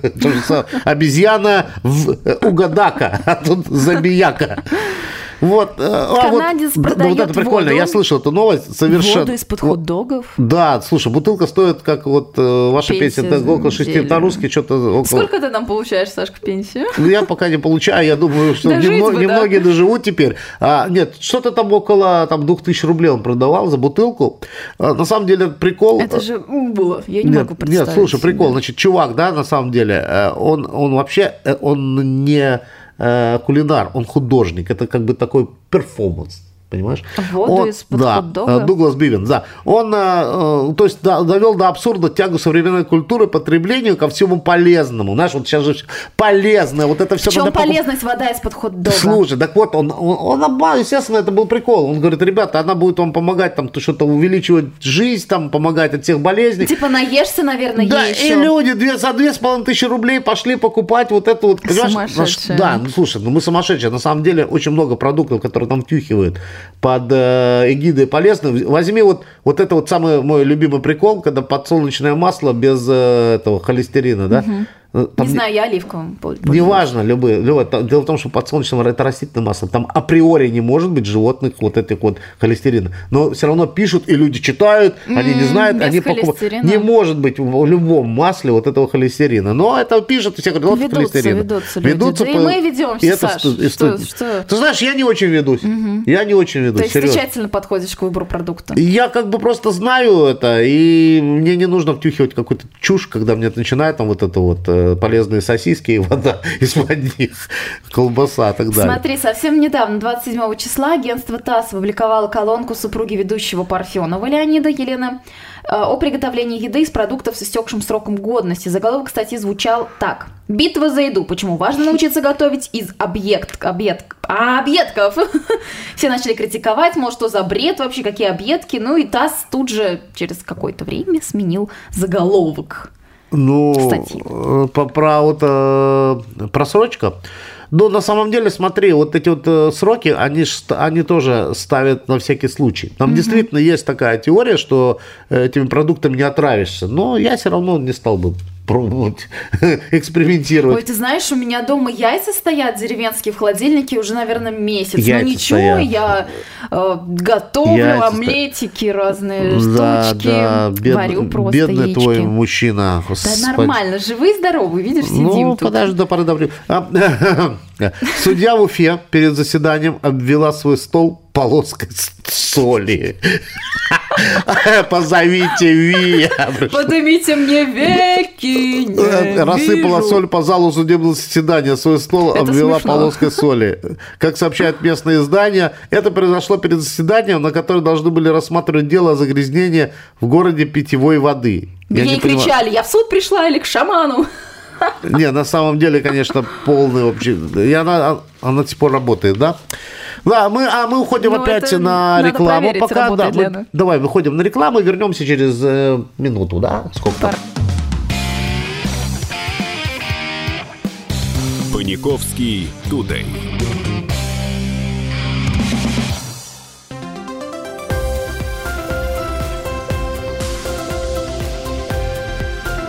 Обезьяна в угадака, а тут Забияка. Вот. Канадец а вот, продает вот это прикольно, воду, я слышал эту новость совершенно. Воду из-под хот-догов. Да, слушай, бутылка стоит, как вот э, ваша пенсия песня, это около шести, на русский что-то около... Сколько ты там получаешь, Сашка, пенсию? Я пока не получаю, я думаю, что Дожить немного, бы, немногие да? доживут теперь. А, нет, что-то там около там, двух тысяч рублей он продавал за бутылку. А, на самом деле прикол... Это же было, я не нет, могу представить. Нет, слушай, себе. прикол, значит, чувак, да, на самом деле, он, он вообще, он не... кулинар, он художник, это как бы такой перформанс, понимаешь? Воду он, из-под да, хот-дога? Дуглас Бивенс, да. Он, э, то есть, да, довел до абсурда тягу современной культуры потреблению ко всему полезному. Знаешь, вот сейчас же полезное, вот это все. В чем надо полезность покуп... вода из-под хот-дога? Слушай, так вот, он, он, он, естественно, это был прикол. Он говорит, ребята, она будет вам помогать, там, что-то увеличивать жизнь, там, помогать от всех болезней. Типа наешься, наверное, да, еще. и люди две, за две с половиной тысячи рублей пошли покупать вот эту вот, понимаешь? Сумасшедшие. Да, ну, слушай, ну мы сумасшедшие. На самом деле, очень много продуктов, которые там втюхивают под э, эгидой полезно. Возьми вот, вот это вот самый мой любимый прикол, когда подсолнечное масло без э, этого холестерина, да? Угу. Там не знаю, я оливковым пользуюсь. Неважно, любые, любые. Дело в том, что подсолнечное это растительное масло. Там априори не может быть животных вот этих вот холестерина. Но все равно пишут, и люди читают, mm, они не знают, они покупают. Не может быть в любом масле вот этого холестерина. Но это пишут, и все говорят, вот ведутся, холестерин. Ведутся, люди. ведутся. Да по... и мы ведемся, это Саш. Что, что, что? Ты знаешь, я не очень ведусь. Угу. Я не очень ведусь, То есть серьезно. ты тщательно подходишь к выбору продукта? Я как бы просто знаю это, и мне не нужно втюхивать какую-то чушь, когда мне начинают там вот это вот полезные сосиски, и вода из-под них, колбаса и так далее. Смотри, совсем недавно, двадцать седьмого числа, агентство ТАСС опубликовало колонку супруги ведущего Парфенова Леонида Елены о приготовлении еды из продуктов с истекшим сроком годности. Заголовок статьи звучал так. «Битва за еду. Почему важно научиться готовить из объект, объект, а, объедков?» Все начали критиковать, мол, что за бред вообще, какие объедки. Ну и ТАСС тут же через какое-то время сменил заголовок. Ну, по, про вот э, просрочка. Ну, на самом деле, смотри, вот эти вот э, сроки, они, они тоже ставят на всякий случай. Там mm-hmm. действительно есть такая теория, что этими продуктами не отравишься. Но я все равно не стал бы пробовать, экспериментировать. Ой, ты знаешь, у меня дома яйца стоят деревенские в холодильнике уже, наверное, месяц. Яйца ну ничего, стоят. я э, готовлю Яйца омлетики, разные да, штучки, да, бед... варю просто бедный яички. твой мужчина. Да Господи. нормально, живые, здоровые, видишь, сидим ну, тут. подожди, до поры до времени. Судья в Уфе перед заседанием обвела свой стол полоской соли. Позовите Вия. Поднимите мне веки. Рассыпала соль по залу судебного заседания. Свой стол это обвела смешно. полоской соли. Как сообщают местные издания, это произошло перед заседанием, на которое должны были рассматривать дело о загрязнении в городе питьевой воды. Я Ей кричали, понимаю. Я в суд пришла или к шаману. Не, на самом деле, конечно, полный вообще. И она, она до сих пор работает, да? Да, мы, а мы уходим ну, опять на рекламу. Пока, да, мы, давай выходим на рекламу и вернемся через э, минуту, да? Сколько там? Паниковский Тудей.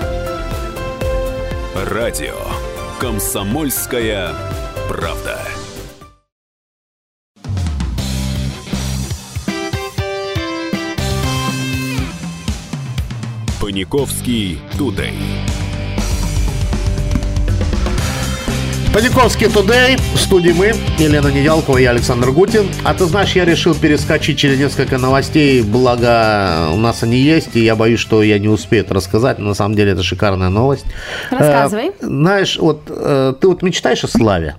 Радио «Комсомольская правда». Паниковский Тудей. Паниковский Тудей, в студии мы, Елена Недялкова и Александр Гутин. А ты знаешь, я решил перескочить через несколько новостей, благо у нас они есть, и я боюсь, что я не успею это рассказать, но на самом деле это шикарная новость. Рассказывай. Э, знаешь, вот э, ты вот мечтаешь о славе?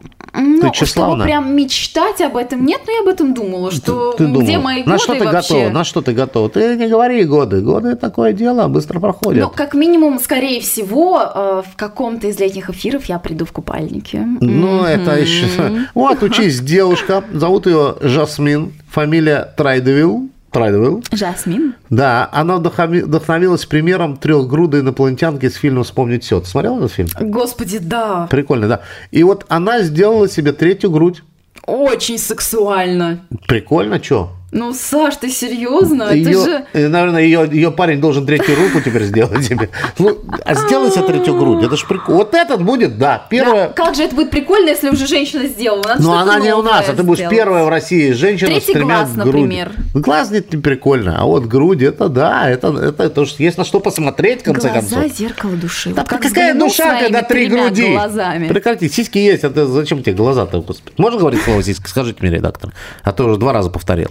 Ну, чтобы прям мечтать об этом нет, но я об этом думала, что ты, ты где думала, мои годы на что ты вообще? Готова, на что ты готова? Ты не говори годы. Годы такое дело, быстро проходят. Ну, как минимум, скорее всего, в каком-то из летних эфиров я приду в купальнике. Ну, mm-hmm. это еще... Вот, учись, девушка, зовут ее Жасмин, фамилия Трайдевилл. Трайдевилл. Жасмин? Да, она вдохновилась примером трехгрудой инопланетянки из фильма «Вспомнить все». Ты смотрел этот фильм? Господи, да. Прикольно, да. И вот она сделала себе третью грудь. Очень сексуально. Прикольно, что? Ну, Саш, ты серьезно? Ее, это же... Наверное, ее, ее парень должен третью руку теперь сделать себе. Ну, а сделай себе третью грудь, это ж прикольно. Вот этот будет, да, первая... Да, как же это будет прикольно, если уже женщина сделала? Надо Но она не у нас, а ты будешь сделать. Первая в России женщина Третий с тремя глаз, грудью. например. Глаз нет, не прикольно, а вот грудь, это да, это, это, это есть на что посмотреть, в конце Глаза, концов. Глаза, зеркало души. Да, вот как какая душа, когда три груди? Глазами. Прекрати, сиськи есть, а ты, зачем тебе глаза-то, господи? Можно говорить слово сиськи? Скажите мне, редактор, а то уже два раза повторил.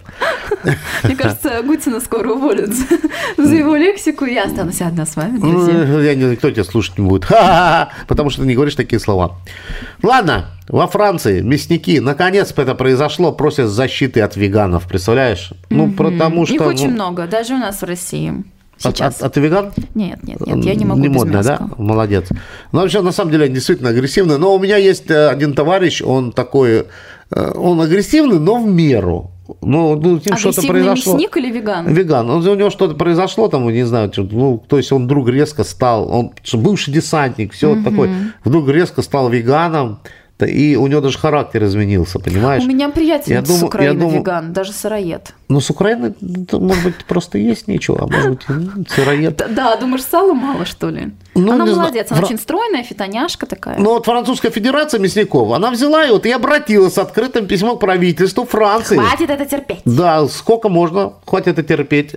Мне кажется, Гутина скоро уволят за его лексику, и я останусь одна с вами, друзья. Я, никто тебя слушать не будет. Ха-ха-ха, потому что ты не говоришь такие слова. Ладно, во Франции мясники, наконец это произошло, просят защиты от веганов, представляешь? Ну, потому что... Их очень ну... много, даже у нас в России. Сейчас. А, а ты веган? Нет, нет, нет, я не могу не без модная, мяска. Да? Молодец. Ну, вообще, на самом деле, действительно агрессивная. Но у меня есть один товарищ, он такой... Он агрессивный, но в меру. Ну, ну, с ним что-то произошло. Мясник или веган? Веган. Он, у него что-то произошло, там, не знаю, ну, то есть он вдруг резко стал, он бывший десантник, все угу. вот такой, вдруг резко стал веганом, и у него даже характер изменился, понимаешь? У меня приятельница я с Украины думаю, веган, даже сыроед. Ну, с Украины, может быть, просто есть ничего, а может быть, сыроед. Да, думаешь, сала мало, что ли? Ну, она молодец, знаю. она очень стройная, фитоняшка такая. Ну, вот Французская Федерация мясников, она взяла и вот и обратилась с открытым письмом к правительству Франции. Хватит это терпеть. Да, сколько можно, хватит это терпеть.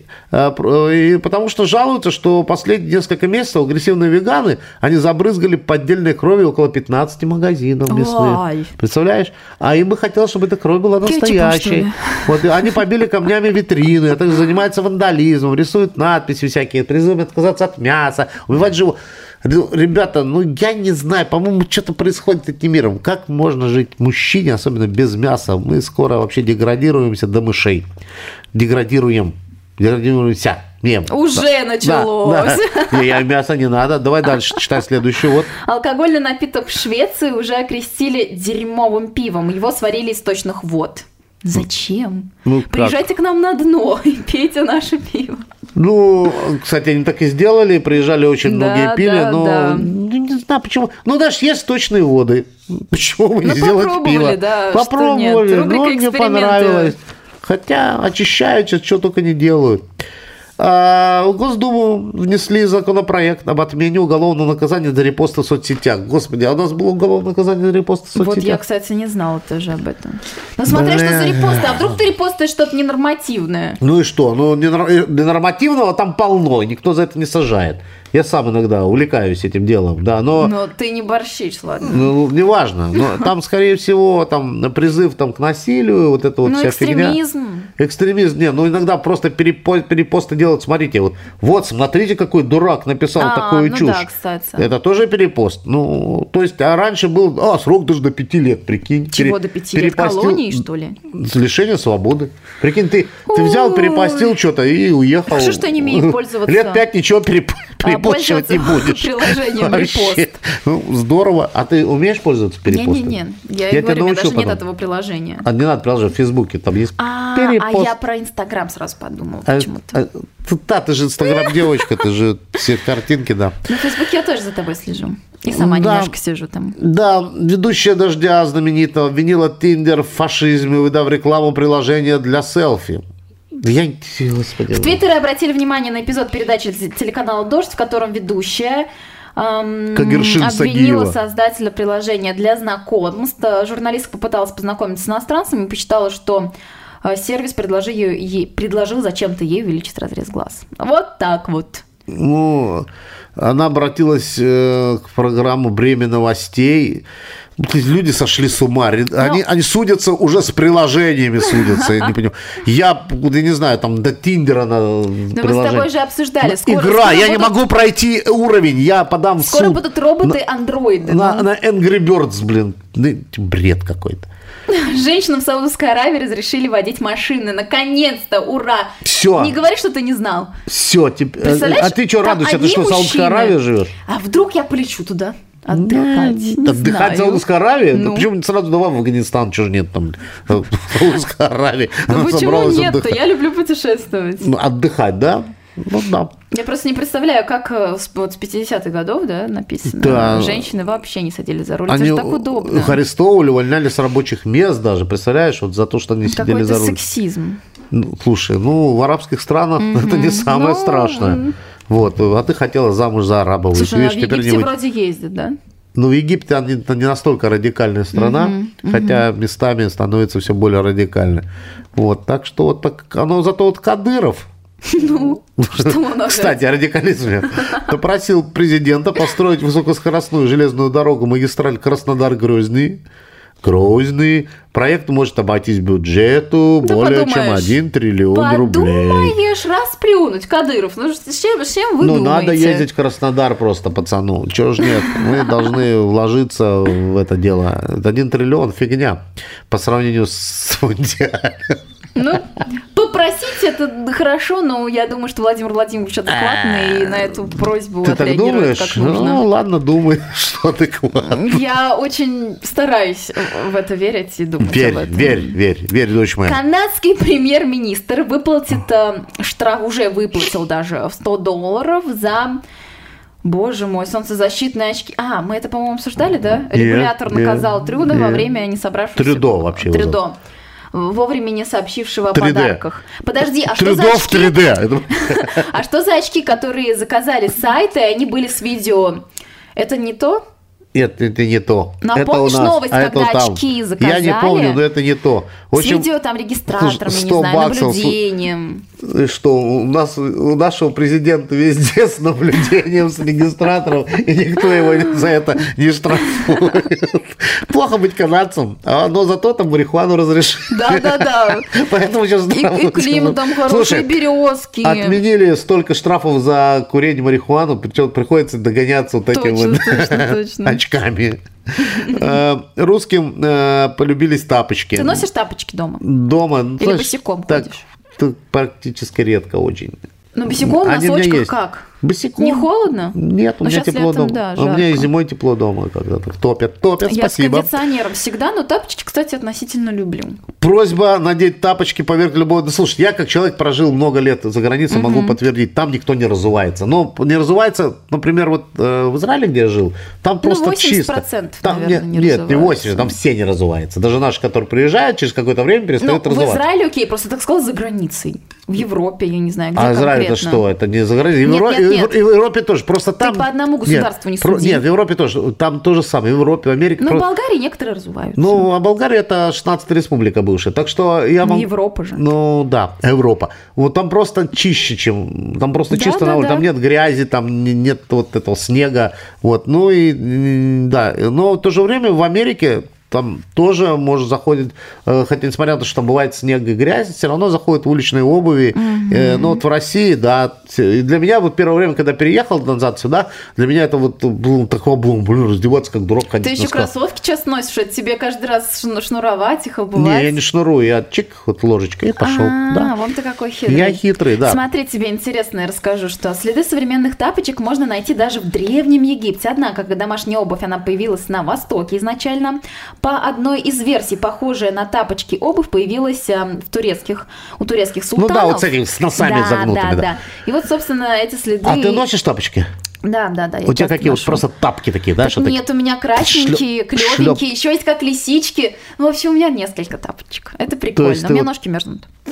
И потому что жалуются, что последние несколько месяцев агрессивные веганы, они забрызгали поддельной кровью около пятнадцати магазинов мясных. Ой. Представляешь? А им бы хотелось, чтобы эта кровь была настоящей. Вот, и они побили камнями витрины, это занимается вандализмом, рисуют надписи всякие, призывают отказаться от мяса, убивать животных. Ребята, ну я не знаю, по-моему, что-то происходит с этим миром. Как можно жить мужчине, особенно без мяса? Мы скоро вообще деградируемся до мышей. Деградируем. Деградируемся. Мем. Уже да. началось. Да, да. Я, мясо не надо. Давай дальше читай следующий. Вот. Алкогольный напиток в Швеции уже окрестили дерьмовым пивом. Его сварили из сточных вод. Зачем? Ну, Приезжайте как? к нам на дно и пейте наше пиво. Ну, кстати, они так и сделали, приезжали очень да, многие пили, да, но да. Не, не знаю почему. Ну, даже есть сточные воды. Почему бы не ну, сделать пиво? Да, попробовали, но мне понравилось. Хотя очищают, что только не делают. А в Госдуму внесли законопроект об отмене уголовного наказания за репосты в соцсетях. Господи, а у нас было уголовное наказание за репосты в соцсетях? Вот я, кстати, не знала тоже об этом. Но смотря Бля. что за репосты, а вдруг ты репостаешь что-то ненормативное? Ну и что? Ну, ненормативного там полно, никто за это не сажает. Я сам иногда увлекаюсь этим делом, да, но... Но ты не борщишь, ладно. Ну, неважно, но там, скорее всего, там призыв там, к насилию, вот это вот ну, вся экстремизм. фигня. Экстремизм. Не, ну иногда просто перепо- перепосты делают, смотрите, вот, вот, смотрите, какой дурак написал а, такую ну чушь. Да, кстати. Это тоже перепост. Ну, то есть, а раньше был, а, срок даже до пяти лет, прикинь. Чего пере- до пяти лет? Колонии, что ли? Лишение свободы. Прикинь, ты, ты взял, перепостил что-то и уехал. Хорошо, что я не умею пользоваться. Лет пять ничего переп- перепостивать не будешь. Приложением репост. Ну, здорово. А ты умеешь пользоваться перепостом? Не-не-не. Я, я говорю, у меня даже потом. Нет этого приложения. А не надо приложение. В Фейсбуке там есть а, перепост. А я про Инстаграм сразу подумала а, почему-то. А, да, ты же Инстаграм-девочка, ты же все картинки, да. На Фейсбуке я тоже за тобой слежу. И сама да, немножко сижу там. Да, ведущая «Дождя» знаменитого обвинила Тиндер в фашизме, выдав рекламу приложения для селфи. Я... Господи. В Твиттере обратили внимание на эпизод передачи телеканала «Дождь», в котором ведущая эм, обвинила Сагиева. создателя приложения для знакомств. Журналистка попыталась познакомиться с иностранцами и посчитала, что сервис предложил, ей, предложил зачем-то ей увеличить разрез глаз. Вот так вот. Ну, она обратилась э, к программу «Бремя новостей». Люди сошли с ума. Они, Но... они судятся уже с приложениями, судятся. Я не понимаю. Я, я не знаю, там до Тиндера надо приложение. Мы с тобой же обсуждали. Скоро, Игра, скоро я будут... не могу пройти уровень, я подам в суд. Скоро будут роботы-андроиды. На, на, на Angry Birds, блин. Бред какой-то. Женщинам в Саудовской Аравии разрешили водить машины. Наконец-то, ура! Все. Не говори, что ты не знал. Все. Тип... А ты что, радуешься? Ты что, в Саудовской Аравии живешь? А вдруг я полечу туда? Отдыхать. Да, отдыхать в Саудовской Аравии? Ну. Да почему сразу давай в Афганистан? Чего же нет там в Саудовской Аравии? Ну почему нет-то? Я люблю путешествовать. Ну, отдыхать, да? Ну да. Я просто не представляю, как вот с пятидесятых годов, да, написано, да. Женщины вообще не садились за руль. Они это же так удобно. Их арестовывали, увольняли с рабочих мест даже, представляешь, вот за то, что они сидели за руль. Какой-то сексизм. Ну, слушай, ну в арабских странах mm-hmm. это не самое ну... страшное. Вот, а ты хотела замуж за араба выйти. Слушай, видишь, в Египте теперь не... вроде ездят, да? Ну, в Египте это не настолько радикальная страна, mm-hmm, mm-hmm. хотя местами становится все более радикальной. Вот, так что вот так, оно зато вот Кадыров, ну, что кстати, о радикализме, попросил президента построить высокоскоростную железную дорогу магистраль Краснодар-Грозный. Грозный. Проект может обойтись бюджету да более подумаешь, чем один триллион подумаешь, рублей. Подумаешь, расплюнуть, Кадыров. Ну, с чем, с чем вы ну, думаете? Надо ездить в Краснодар просто, пацану. Чего ж нет? Мы должны вложиться в это дело. Один триллион – фигня по сравнению с идеалом. Ну, попросить это хорошо, но я думаю, что Владимир Владимирович адекватный и на эту просьбу Ты отреагирует как нужно. Ну, ладно, думай, что адекватно. Я очень стараюсь в это верить и думать верь, об этом. Верь, верь, верь, дочь моя. Канадский премьер-министр выплатит штраф, уже выплатил даже сто долларов за... Боже мой, солнцезащитные очки. А, мы это, по-моему, обсуждали, да? Регулятор нет, наказал нет, Трюдо нет. во время не собравшегося... Трюдо вообще. Трюдо. Вовремя не сообщившего о подарках. Подожди, а Трюдо что за очки? в три дэ. А что за очки, которые заказали с сайта, и они были с видео? Это не то? Нет, это не то. Ну, а это помнишь у нас, новость, а когда это очки заказали? Я не помню, но это не то. В общем, с видео там регистратором, я не знаю, баксов, наблюдением. Что, у нас у нашего президента везде с наблюдением, с регистратором, и никто его за это не штрафует. Плохо быть канадцем, но зато там марихуану разрешили. Да-да-да. Поэтому сейчас и, и климат там хороший, березки. Отменили столько штрафов за курение марихуану, причем приходится догоняться вот этими вот точно, точно. очками. Русским полюбились тапочки. Ты носишь тапочки дома? Дома. Или босиком ходишь? Практически редко очень. Ну, босиком, в носочках как? Босиком. Не холодно? Нет, у меня тепло дома. Да, у меня и зимой тепло дома когда-то. Топят, топят, я спасибо. Я с кондиционером всегда, но тапочки, кстати, относительно люблю. Просьба надеть тапочки поверх любого... Да, слушай, я как человек прожил много лет за границей, угу. могу подтвердить, там никто не разувается. Но не разувается, например, вот э, в Израиле, где я жил, там просто ну, восемьдесят процентов, чисто. Там, наверное, не, не нет, не восемьдесят, там все не разуваются. Даже наши, которые приезжают, через какое-то время перестают ну, разуваться. В Израиле, окей, просто так сказал, за границей. В Европе, я не знаю, где а конкретно. А Израиль это что? Это не за границей? Нет, Евро... нет, нет. И в Европе тоже. Просто там... Ты по одному государству нет, не суди. Нет, в Европе тоже. Там то же самое. В Европе, в Америке. Но просто... в Болгарии некоторые разуваются. Ну, а Болгария это шестнадцатая республика бывшая. Так что я ну, могу... Европа же. Ну, да, Европа. Вот там просто чище, чем... Там просто да, чисто да, на улице. да. Там нет грязи, там нет вот этого снега. Вот. Ну и... Да. Но в то же время в Америке... Там тоже может заходит, хотя несмотря на то, что там бывает снег и грязь, все равно заходят в уличные обуви. Mm-hmm. Но вот в России, да, и для меня вот первое время, когда переехал назад сюда, для меня это вот был такой блин, блин, раздеваться как дурак, ходить. Ты еще кроссовки часто носишь, это тебе каждый раз шнуровать их, обувать? Не, я не шнурую, я чик, вот ложечкой и пошел. А, да. вон ты какой хитрый. Я хитрый, да. Смотри, тебе интересно, я расскажу, что следы современных тапочек можно найти даже в Древнем Египте. Однако, когда домашняя обувь, она появилась на Востоке изначально, по одной из версий, похожая на тапочки обувь, появилась в турецких, у турецких султанов. Ну да, вот с этими с носами да, загнутыми. Да, да, да. И вот, собственно, эти следы... А ты носишь тапочки? Да, да, да. У тебя какие вот просто тапки такие, да? Так что нет, такие? у меня красненькие, клевенькие, еще есть как лисички. Ну, в общем, у меня несколько тапочек. Это прикольно. У меня вот ножки мерзнут.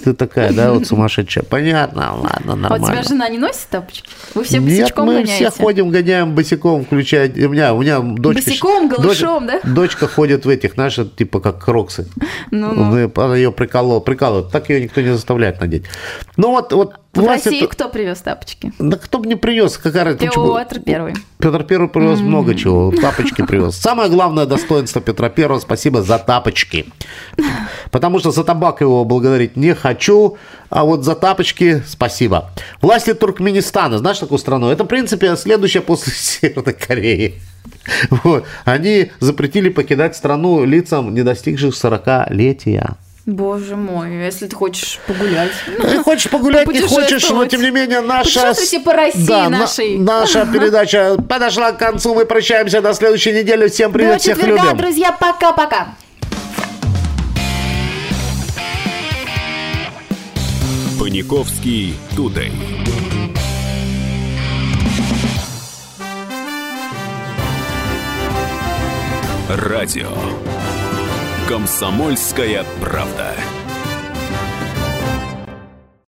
ты такая, да, вот сумасшедшая. Понятно, ладно, нормально. А у тебя жена не носит тапочки? Вы все Нет, босичком мы гоняете? все ходим, гоняем босиком, включая... У меня, у меня дочка... Босиком, голышом, дочь, да? Дочка ходит в этих, знаешь, типа как кроксы. Ну-ну. Она ее приколола, прикалывает. Так ее никто не заставляет надеть. Ну вот... вот в России это... кто привез тапочки? Да кто бы не привез, какая разница. Петр Первый. Петр Первый привез mm-hmm. много чего, тапочки привез. Самое главное достоинство Петра Первого, спасибо за тапочки. Потому что за табак его благодарить не хочу, а вот за тапочки спасибо. Власти Туркменистана, знаешь такую страну? Это, в принципе, следующая после Северной Кореи. Вот. Они запретили покидать страну лицам, не достигших сорокалетия. Боже мой, если ты хочешь погулять. Ты хочешь погулять, не хочешь, но тем не менее наша... Путешествуйте по России да, нашей. На, наша передача подошла к концу. Мы прощаемся до следующей недели. Всем привет, до всех четверга, любим. Друзья, пока-пока. Паниковский Тудей. Радио «Комсомольская правда».